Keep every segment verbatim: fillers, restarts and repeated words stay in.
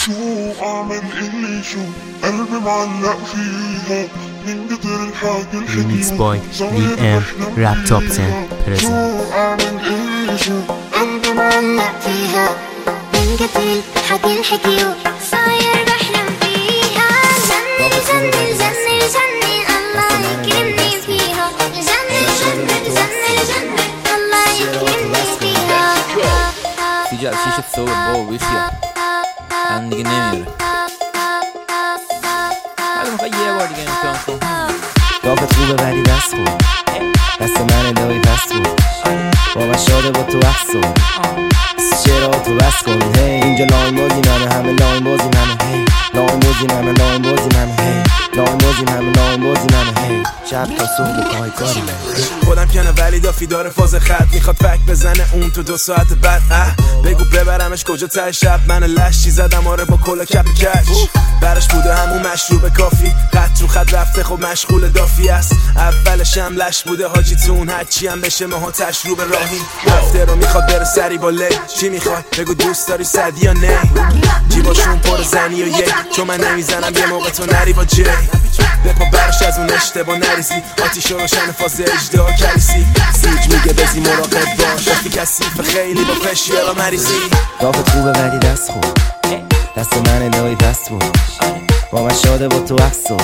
شو اعمل اللي شو قلبي معلق فيها من قدر الحاجة Remix by Lil M Rap Top ten present. شو اعمل اللي شو قلبي معلق فيها من قدر الحاجة الحكيو صاير بحلم فيها. جنن جنن جنن جنن الله يكرمني فيها. جنن جنن جنن جنن الله يكرمني فيها. سیجا از شیشه صبح با ویسیا الان دیگه نمیره. حالا میخوای یه بار دیگه امتحان کن. رافت خوبه ولی دست خوب دست من الهی پس بود با من شاده با تو احسو چرا تو بس کن. هی اینجا لاین بازی منه همه لاین بازی منه. هی لاین بازی منه لاین بازی منه. هی لاین بازی منه لاین بازی منه. هی شب تا صبح پای کاری منه. خودم کنه ولی دافی داره فاز خط میخواد فک بزنه اون تو دو ساعت بعد. اه بگو ببرمش کجا ته شب من لشی زدم آره با کلا کپ کش. برش بوده همون مشروب کافی خط رو خط رفته خب مشغول دافی است. اولش هم لش بوده حاجی تون هرچی هم بشه ماها تشروب راهی. رفته رو میخواد بره سری با لی چی میخوای بگو دوست داری صدی یا نه. جیباشون پر زنی و یک چون من نمیزنم یه موقع تو نری با جی بپا برش از اون اشتباه نریزی. آتیش رو روشن فاز اجدا کلیسی سیج میگه بزی مراقب باش وقتی کسیف خیلی با فشیرا مریضی. رافت خوبه ولی دست خوب دست من الهی پس بود با من شاده با تو احسو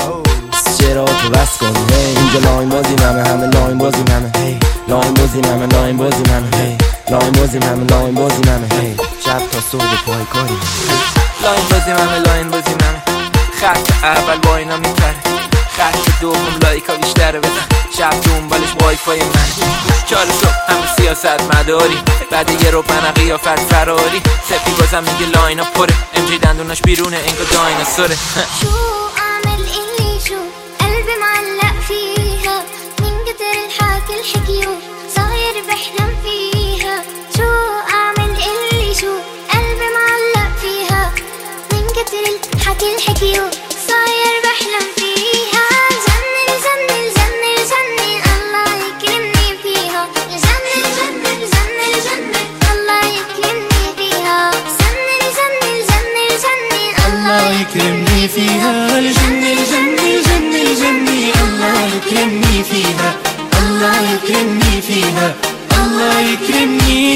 چرا تو بس کن. هی اینجا لاین بازی منه همه لاین بازی منه. هی لاین بازی منه لاین بازی منه. هی لاین بازی منه لاین بازی منه. هی شب تا صبح پای کاری منه. لاین بازی منه لاین بازی منه. خط اول با اینا میپره خط دوم لایکا بیشتره بزن. شب دنبالش وای فای من چهار صبح همه سیاست مداری بعد یه رو من قیافت فراری. سپی بازم میگه لاینا پره ام جی دندوناش بیرونه انگار دایناسوره. شو اعمل اللي شو قلبي معلق فيها من قدر الحاجة الحكيو صاير بحلم فيها. شو اعمل اللي شو قلبي معلق فيها من قدر الحاجة الحكيو صاير بحلم فيها. جنن جنن جنن جنن الله يكرمني فيها. جنن جنن جنن جنن الله يكرمني فيها. جنن جنن جنن جنن الله يكرمني فيها. الجنة الجنة الجنة الجنة الله يكرمني فيها. الله يكرمني فيها. الله يكرمني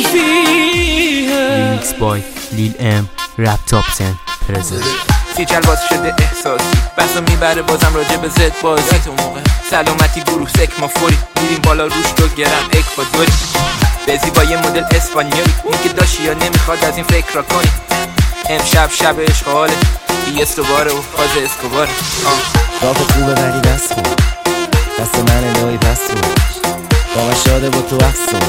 فيها. Remix by Lil M Rap Top ten present. سیجل باز شده احساسی بحثا میبره بازم راجع به زد بازی. تو موقع سلامتی گروه سک ما فوری میریم بالا روش دو گرم اکوادوری بزی با یه مدل اسپانیایی میگه داشی یا نمیخواد از این فکر را کنی. امشب شب عشق حاله ای استوباره و فاز اسکوباره. رافت خوبه ولی دست خوب دست من الهی پس بود با من شاده با تو احسو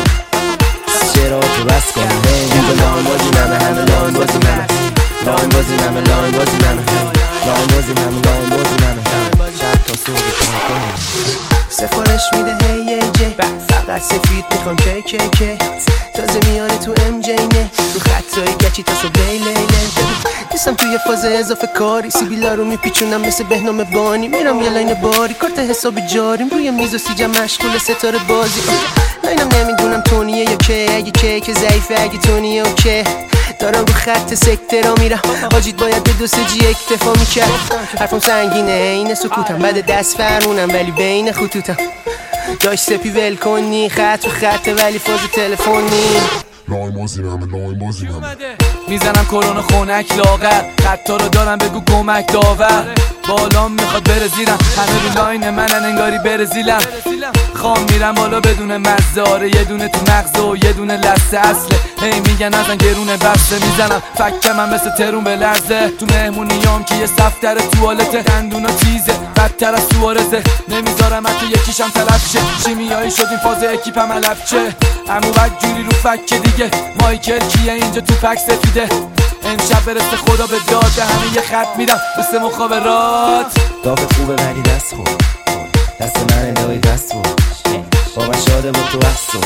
چرا تو بس کن. هی اینجا لاین بازی منه همه لاین بازی منه. لاین بازی منه لاین بازی منه. لاین بازی منه لاین بازی منه. شب تا صبح پای کاری منه. سفارش میده هی یه جی فقط سفید میخوام کی کی کی تازه میاره تو ام جی نه رو خطای گچی تا صبح لیله نیستم توی فاز اضافه کاری سیبیلا رو میپیچونم مثل بهنام بانی. میرم یه لاین باری کارت حساب جاریم روی میز و سیجم مشغول ستاره بازی. لاینم نمیدونم تونیه یا که اگه که که ضعیفه اگه تونیه اوکی دارم رو خط سکته را میرم آجید باید به دو سه جی اکتفا میکرد. حرفم سنگینه اینه سکوتم بعد دست فرمونم ولی بین خطوطم داشت سپی ول کنی خط رو خطه ولی فاز تلفنی. لاین بازی منه لاین بازی منه. میزنم کرونا خونک لاغر خطا رو دارم بگو کمک داور. بالام میخواد بره زیرم همه رو لاین منن انگاری برزیلم. خام میرم بالا بدون مزه آره یه دونه تو مغزه و یه دونه لسه اصله. هی میگن ازن گرونه بسته میزنم فکه من مثل ترون به لرزه. تو مهمونیام که یه صف در توالته دندونا تیزه بدتر از سوارزه. نمیذارم حتی یکیشم تلف شه شیمیایی شد این فاز اکیپم علف چه امو بد جوری رو فکه دیگه. مایکل کیه اینجا تو پک سفیده امشب برسه خدا به داده همه یه خط میدم مثل مخابرات. رافت خوبه ولی دست خوب دست من الهی پس بود با من شاده با تو احسو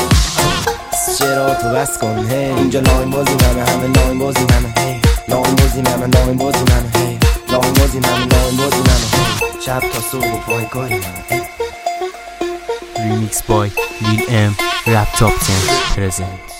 چرا تو بس کن. هی اینجا لاین بازی منه همه لاین بازی منه. هی لاین بازی منه لاین بازی منه. هی لاین بازی منه لاین بازی منه. هی شب تا صبح پای کاری منه. Remix by Lil M Rap Top ten present.